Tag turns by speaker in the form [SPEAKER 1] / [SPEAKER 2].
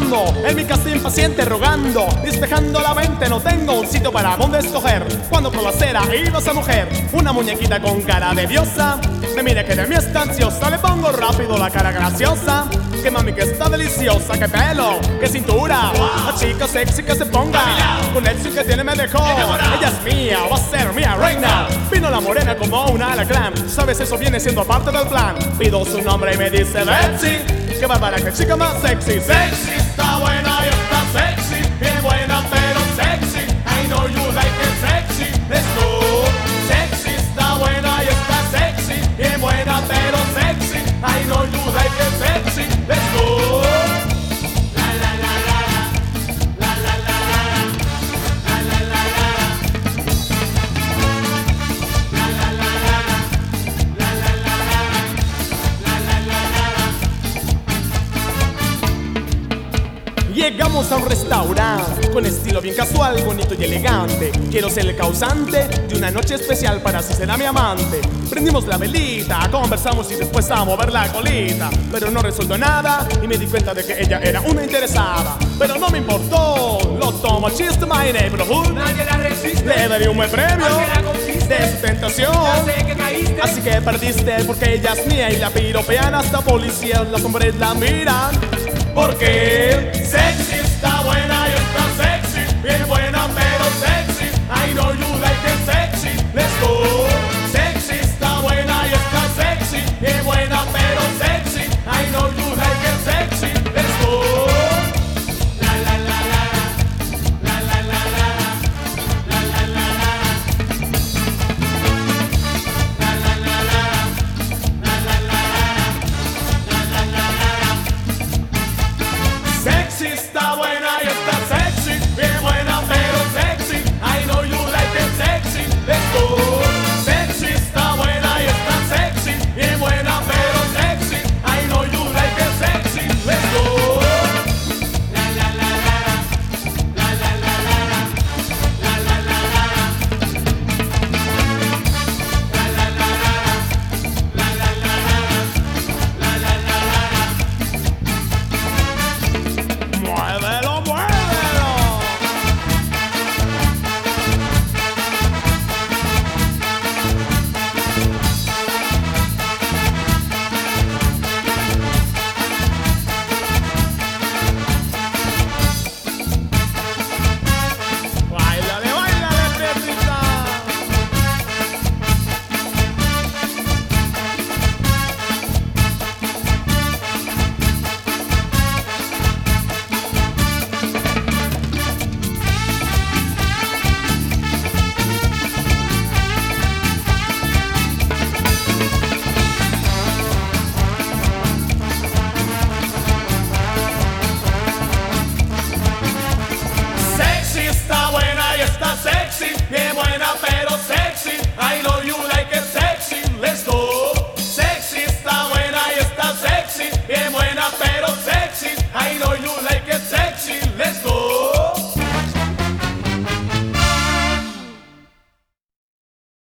[SPEAKER 1] esperando en mi casa impaciente rogando, despejando la mente, no tengo un sitio para donde escoger. Cuando por la acera iba esa mujer, una muñequita con cara de diosa, me mira que de mí está ansiosa, le pongo rápido la cara graciosa. Que mami que está deliciosa, que pelo, que cintura, la chica sexy que se ponga, con el swing que tiene me dejó. Ella es mía, va a ser mía reina. Vino la morena como una alacrán, sabes eso viene siendo parte del plan. Pido su nombre y me dice Betsy, qué bárbara, que chica más sexy. Sexy, está buena y está sexy, bien buena pero sexy. I know you like it sexy, let's go. Sexy, está buena y está sexy, bien buena pero sexy. I know you like it sexy, let's go. La la la la la la la la la la la Llegamos a un restaurante con estilo bien casual, bonito y elegante. Quiero ser el causante de una noche especial para así será mi amante. Prendimos la velita, conversamos y después a mover la colita. Pero no resultó nada y me di cuenta de que ella era una interesada. Pero no me importó, lo tomo chiste my neighborhood.
[SPEAKER 2] Nadie la resiste,
[SPEAKER 1] le daré un buen premio
[SPEAKER 2] aunque la conquiste
[SPEAKER 1] de su tentación.
[SPEAKER 2] Ya sé que caíste,
[SPEAKER 1] Así que perdiste porque ella es mía y la piropean hasta policías, los hombres la miran. Porque sexy, está buena y está sexy, bien buena pero sexy. I know you like it sexy, let's go. Sexy, está buena y está sexy, bien buena pero sexy. I know you like it sexy, let's go. La la la la la la la la la la la la la la la. Sexy, está buena